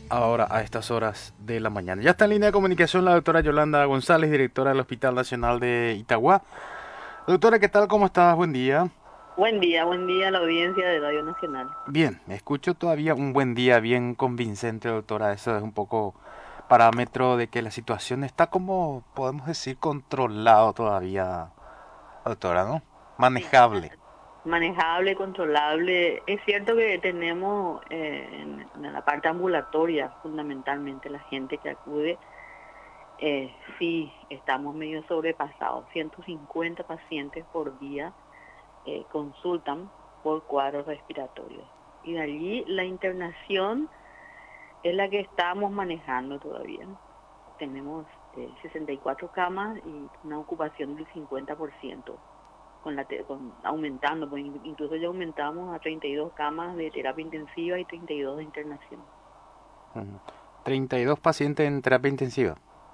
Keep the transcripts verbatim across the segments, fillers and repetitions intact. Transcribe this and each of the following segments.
ahora a estas horas de la mañana. Ya está en línea de comunicación la doctora Yolanda González, directora del Hospital Nacional de Itagua. Doctora, ¿qué tal? ¿Cómo estás? Buen día. Buen día, buen día a la audiencia de Radio Nacional. Bien, me escucho todavía un buen día, bien convincente, doctora. Eso es un poco parámetro de que la situación está como, podemos decir, controlado todavía, doctora, ¿no? Sí, Manejable. manejable, controlable. Es cierto que tenemos eh, en, en la parte ambulatoria, fundamentalmente la gente que acude, eh, sí estamos medio sobrepasados. ciento cincuenta pacientes por día eh, consultan por cuadros respiratorios. Y de allí la internación es la que estamos manejando todavía. Tenemos eh, sesenta y cuatro camas y una ocupación del cincuenta por ciento. Con la te- con, aumentando, pues incluso ya aumentamos a treinta y dos camas de terapia intensiva y treinta y dos de internación. Ujú. treinta y dos pacientes en terapia intensiva.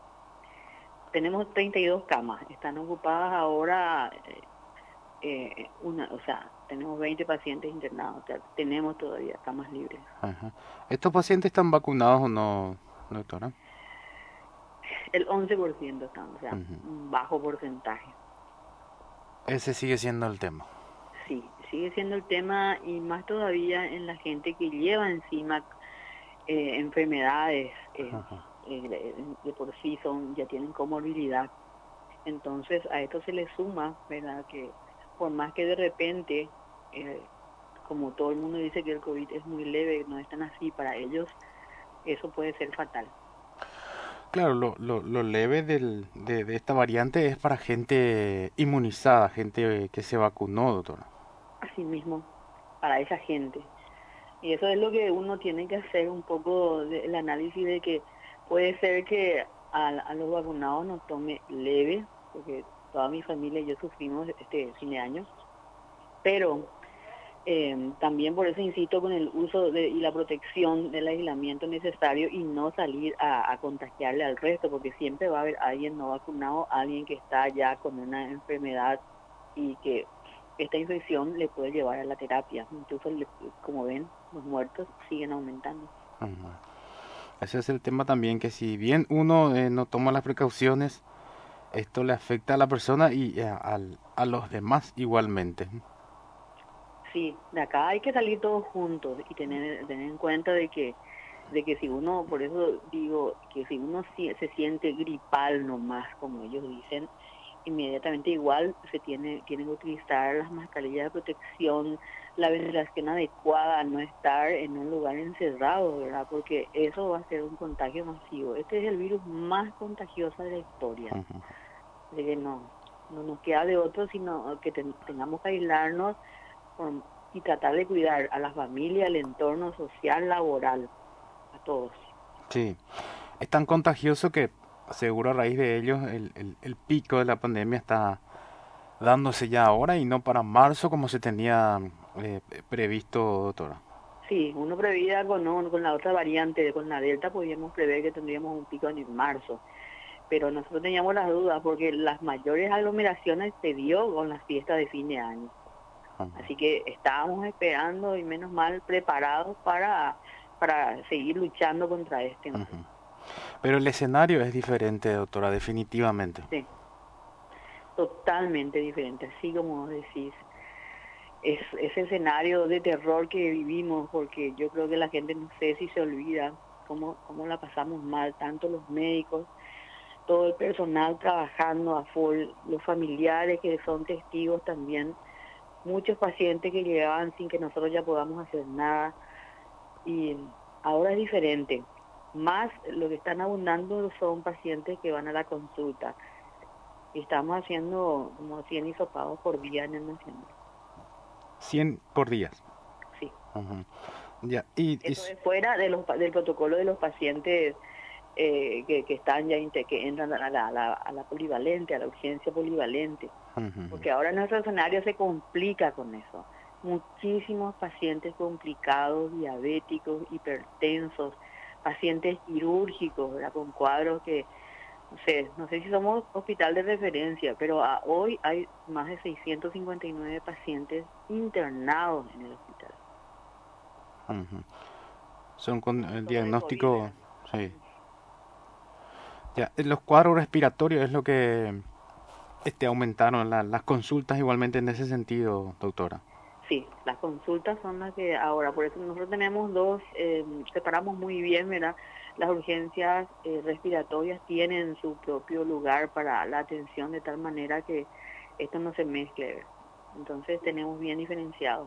Tenemos treinta y dos camas, están ocupadas ahora, eh, eh, una, o sea, tenemos veinte pacientes internados, o sea, tenemos todavía camas libres. Ajá. ¿Estos pacientes están vacunados o no, doctora? El once por ciento están, o sea, Ujú. un bajo porcentaje. Ese sigue siendo el tema. Sí, sigue siendo el tema y más todavía en la gente que lleva encima eh, enfermedades eh, Ajá. eh, de, de por sí son, ya tienen comorbilidad. Entonces a esto se le suma, ¿verdad? Que por más que de repente, eh, como todo el mundo dice que el COVID es muy leve, no es tan así, para ellos eso puede ser fatal. Claro, lo, lo, lo leve del, de, de esta variante es para gente inmunizada, gente que se vacunó, doctora. Así mismo, para esa gente. Y eso es lo que uno tiene que hacer un poco de- el análisis de que puede ser que a, a los vacunados nos tome leve, porque toda mi familia y yo sufrimos este fin de año, pero Eh, también por eso insisto con el uso de, y la protección del aislamiento necesario y no salir a, a contagiarle al resto, porque siempre va a haber alguien no vacunado, alguien que está ya con una enfermedad y que esta infección le puede llevar a la terapia. Incluso, le- como ven, los muertos siguen aumentando. Ujú. Ese es el tema también, que si bien uno eh, no toma las precauciones, esto le afecta a la persona y a, al- a los demás igualmente. Sí, de acá hay que salir todos juntos y tener, tener en cuenta de que de que si uno, por eso digo que si uno si- se siente gripal nomás, como ellos dicen, inmediatamente igual se tiene, tienen que utilizar las mascarillas de protección, la ventilación adecuada, no estar en un lugar encerrado, ¿verdad? Porque eso va a ser un contagio masivo. Este es el virus más contagioso de la historia, Ujú. de que no, no nos queda de otro, sino que ten- tengamos que aislarnos por- y tratar de cuidar a la familia, al entorno social, laboral, a todos. Sí, es tan contagioso que seguro a raíz de ellos el, el, el pico de la pandemia está dándose ya ahora y no para marzo como se tenía eh, previsto, doctora. Sí, uno preveía con, no, con la otra variante, con la Delta, podíamos prever que tendríamos un pico en marzo, pero nosotros teníamos las dudas porque las mayores aglomeraciones se dio con las fiestas de fin de año. Ujú. Así que estábamos esperando y menos mal preparados para, para seguir luchando contra este mal. Ujú. Pero el escenario es diferente, doctora, definitivamente. Sí, totalmente diferente, así como vos decís. Es ese escenario de terror que vivimos, porque yo creo que la gente no sé si se olvida cómo, cómo la pasamos mal, tanto los médicos, todo el personal trabajando a full, los familiares que son testigos también, muchos pacientes que llegaban sin que nosotros ya podamos hacer nada. Y ahora es diferente. Más lo que están abundando son pacientes que van a la consulta. Y estamos haciendo como cien hisopados por día en el nacional. Cien por día. Sí. Ujú. Ya, y, y Eso es fuera de los, pa- del protocolo de los pacientes eh, que, que están ya, inte- que entran a la, a la, a la polivalente, a la urgencia polivalente. ujú. Porque ahora nuestro escenario se complica con eso. Muchísimos pacientes complicados, diabéticos, hipertensos, pacientes quirúrgicos, ¿verdad? Con cuadros que, no sé, no sé si somos hospital de referencia, pero a hoy hay más de seiscientos cincuenta y nueve pacientes internados en el hospital. Ujú. Son con el sobre el COVID, diagnóstico, ¿verdad? sí. Ya, eh, los cuadros respiratorios es lo que este, aumentaron la- las consultas igualmente en ese sentido, doctora. Sí, las consultas son las que ahora, por eso nosotros tenemos dos, eh, separamos muy bien, ¿verdad? Las urgencias eh, respiratorias tienen su propio lugar para la atención de tal manera que esto no se mezcle, ¿verdad? Entonces tenemos bien diferenciado.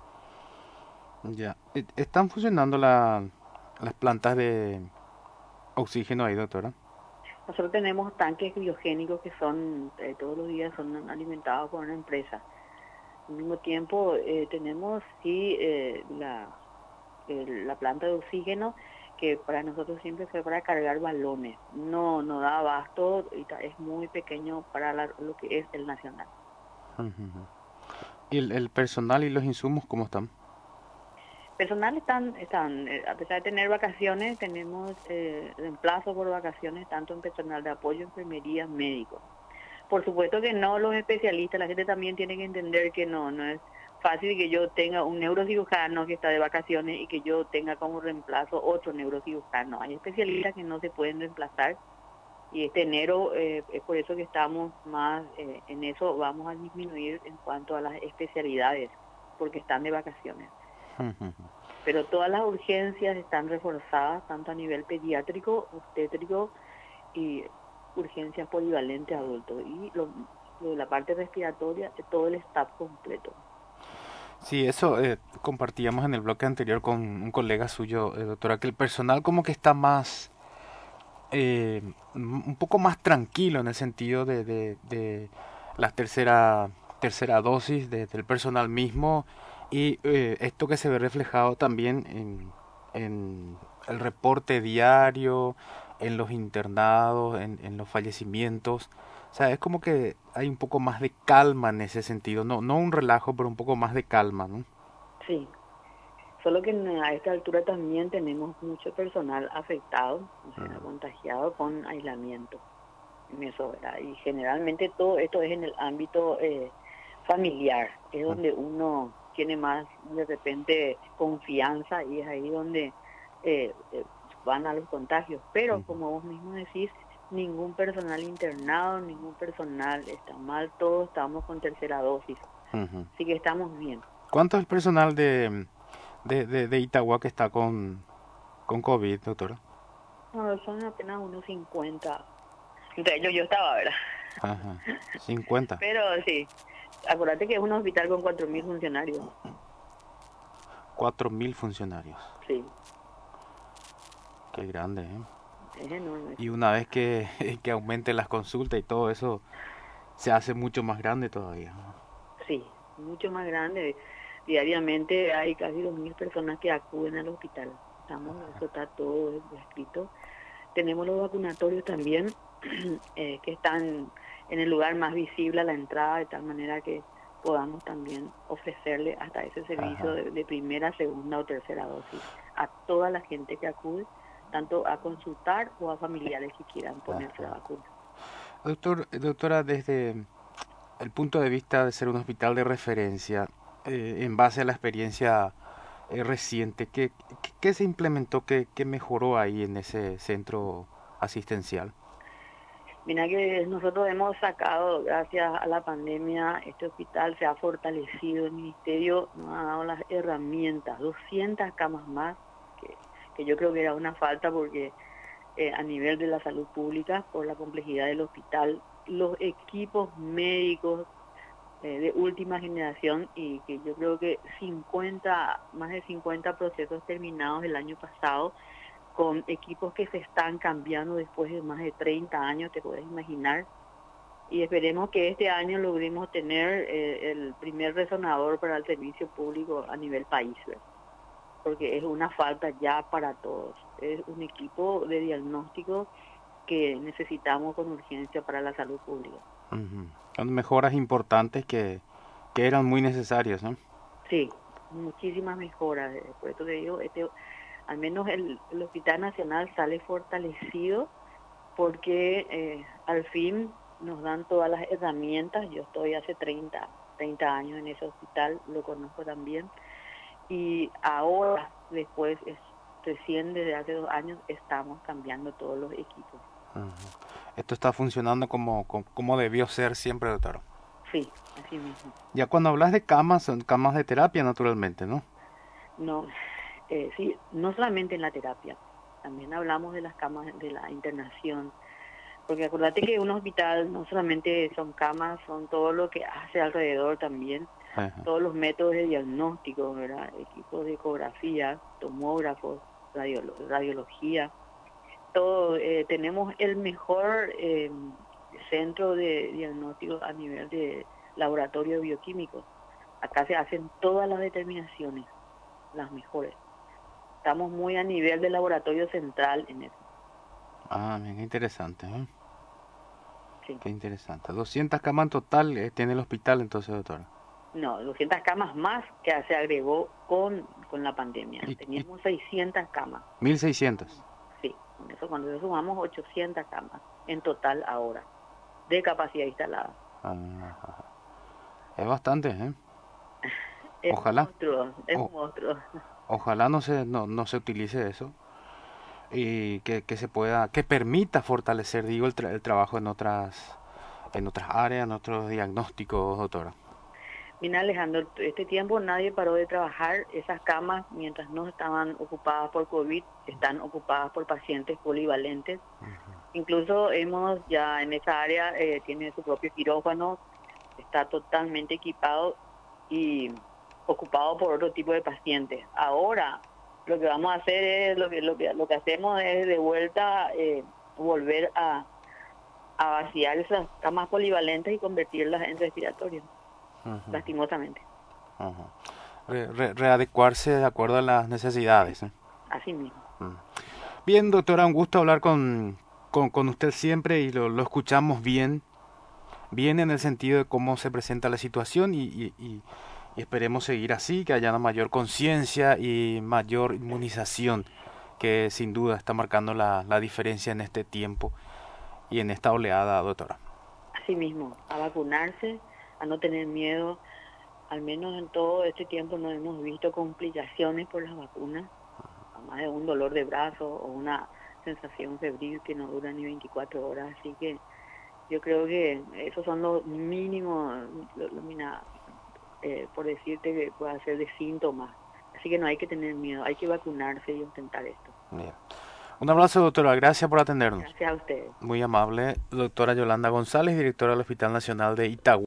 Ya. Eh, ¿Están funcionando la- las plantas de oxígeno ahí, doctora? Nosotros tenemos tanques criogénicos que son, eh, todos los días son alimentados por una empresa. Al mismo tiempo, eh, tenemos sí eh, la, el- la planta de oxígeno que para nosotros siempre fue para cargar balones. No, no da abasto y ta- es muy pequeño para la- lo que es el nacional. Ujú. ¿Y el, el personal y los insumos cómo están? Personal están, están eh, a pesar de tener vacaciones, tenemos eh, reemplazo por vacaciones tanto en personal de apoyo, enfermería, médicos. Por supuesto que no los especialistas, la gente también tiene que entender que no, no es fácil que yo tenga un neurocirujano que está de vacaciones y que yo tenga como reemplazo otro neurocirujano. Hay especialistas que no se pueden reemplazar y este enero eh, es por eso que estamos más eh, en eso, vamos a disminuir en cuanto a las especialidades, porque están de vacaciones. Ujú. Pero todas las urgencias están reforzadas, tanto a nivel pediátrico, obstétrico y urgencias polivalentes adultos. Y lo, lo de la parte respiratoria, eh, todo el staff completo. Sí, eso eh, compartíamos en el bloque anterior con un colega suyo, eh, doctora, que el personal como que está más, eh, un poco más tranquilo en el sentido de, de, de la tercera, tercera dosis de- del personal mismo y eh, esto que se ve reflejado también en, en el reporte diario, en los internados, en, en los fallecimientos. O sea, es como que hay un poco más de calma en ese sentido, no, no un relajo, pero un poco más de calma, ¿no? Sí, solo que en- a esta altura también tenemos mucho personal afectado, o sea, contagiado con aislamiento. En eso, ¿verdad? Y generalmente todo esto es en el ámbito eh, familiar, es Mm. donde uno tiene más de repente confianza y es ahí donde eh, eh, van a los contagios. Pero Ujú, como vos mismo decís, ningún personal internado, ningún personal está mal, todos estamos con tercera dosis, ujú. así que estamos bien. ¿Cuánto es el personal de, de, de, de Itagua que está con, con COVID, doctora? No, son apenas unos cincuenta, entre ellos yo estaba, ¿verdad? Ajá, cincuenta, Pero sí, acuérdate que es un hospital con cuatro mil funcionarios, cuatro mil funcionarios. sí, Qué grande, ¿eh? es enorme, Y sí. una vez que, que aumenten las consultas y todo eso, se hace mucho más grande todavía. Sí, mucho más grande. Diariamente hay casi dos mil personas que acuden al hospital. Estamos, eso está todo escrito. Tenemos los vacunatorios también, eh, que están en el lugar más visible a la entrada, de tal manera que podamos también ofrecerle hasta ese servicio Ajá. de, de primera, segunda o tercera dosis a toda la gente que acude, tanto a consultar o a familiares que quieran ponerse la vacuna. Doctor, doctora, desde el punto de vista de ser un hospital de referencia, eh, en base a la experiencia eh, reciente, ¿qué, qué, qué se implementó, qué, qué mejoró ahí en ese centro asistencial? Mira que nosotros hemos sacado, gracias a la pandemia, este hospital se ha fortalecido, el ministerio nos ha dado las herramientas, doscientas camas más, que, que yo creo que era una falta porque eh, a nivel de la salud pública, por la complejidad del hospital, los equipos médicos eh, de última generación y que yo creo que cincuenta, más de cincuenta procesos terminados el año pasado con equipos que se están cambiando después de más de treinta años, te puedes imaginar, y esperemos que este año logremos tener eh, el primer resonador para el servicio público a nivel país, ¿verdad? Porque es una falta ya para todos. Es un equipo de diagnóstico que necesitamos con urgencia para la salud pública. Ujú. Son mejoras importantes que, que eran muy necesarias, ¿no? Sí, muchísimas mejoras. eh, Por eso te digo, este, al menos el, el Hospital Nacional sale fortalecido porque eh, al fin nos dan todas las herramientas. Yo estoy hace treinta treinta años en ese hospital, lo conozco también, y ahora después es recién desde hace dos años estamos cambiando todos los equipos. Ujú. Esto está funcionando como, como, como debió ser siempre, doctora. Sí, así mismo. Ya cuando hablas de camas, son camas de terapia, naturalmente, ¿no? No, eh, sí, no solamente en la terapia, también hablamos de las camas de la internación, porque acuérdate que un hospital no solamente son camas, son todo lo que hace alrededor también, Ajá. todos los métodos de diagnóstico, ¿verdad? Equipos de ecografía, tomógrafos, radiolo- radiología, todo. Eh, tenemos el mejor eh, centro de diagnóstico a nivel de laboratorio bioquímico. Acá se hacen todas las determinaciones, las mejores. Estamos muy a nivel de laboratorio central en eso. Ah, bien, qué interesante, ¿eh? Sí. Qué interesante. doscientas camas en total eh, tiene el hospital, entonces, doctora. No, doscientas camas más que se agregó con, con la pandemia. Y, y Teníamos seiscientas camas. mil seiscientos. Sí, con eso, cuando eso sumamos ochocientas camas en total ahora, de capacidad instalada. Ah, es bastante, ¿eh? Es un Ojalá, monstruo, es un o- monstruo. ojalá no se, no, no se utilice eso y que, que se pueda, que permita fortalecer, digo, el, tra- el trabajo en otras, en otras áreas, en otros diagnósticos, doctora. Mira, Alejandro, este tiempo nadie paró de trabajar. Esas camas, mientras no estaban ocupadas por COVID, están ocupadas por pacientes polivalentes. Incluso hemos ya en esa área, eh, tiene su propio quirófano, está totalmente equipado y ocupado por otro tipo de pacientes. Ahora, lo que vamos a hacer es, lo que, lo que, lo que hacemos es de vuelta, eh, volver a, a vaciar esas camas polivalentes y convertirlas en respiratorios, Ujú, lastimosamente. ujú. Re- re- readecuarse de acuerdo a las necesidades, ¿eh? Así mismo. Mm. Bien, doctora, un gusto hablar con, con, con usted siempre y lo, lo escuchamos bien, bien en el sentido de cómo se presenta la situación y, y, y- y esperemos seguir así, que haya una mayor conciencia y mayor inmunización, que sin duda está marcando la, la diferencia en este tiempo y en esta oleada, doctora. Así mismo, a vacunarse, a no tener miedo. Al menos en todo este tiempo no hemos visto complicaciones por las vacunas, además de un dolor de brazo o una sensación febril que no dura ni veinticuatro horas. Así que yo creo que esos son los mínimos, lo, lo mina- eh, por decirte, que puede ser de síntomas. Así que no hay que tener miedo, hay que vacunarse y intentar esto. Bien. Un abrazo, doctora, gracias por atendernos. Gracias a ustedes. Muy amable, doctora Yolanda González, directora del Hospital Nacional de Itagüí.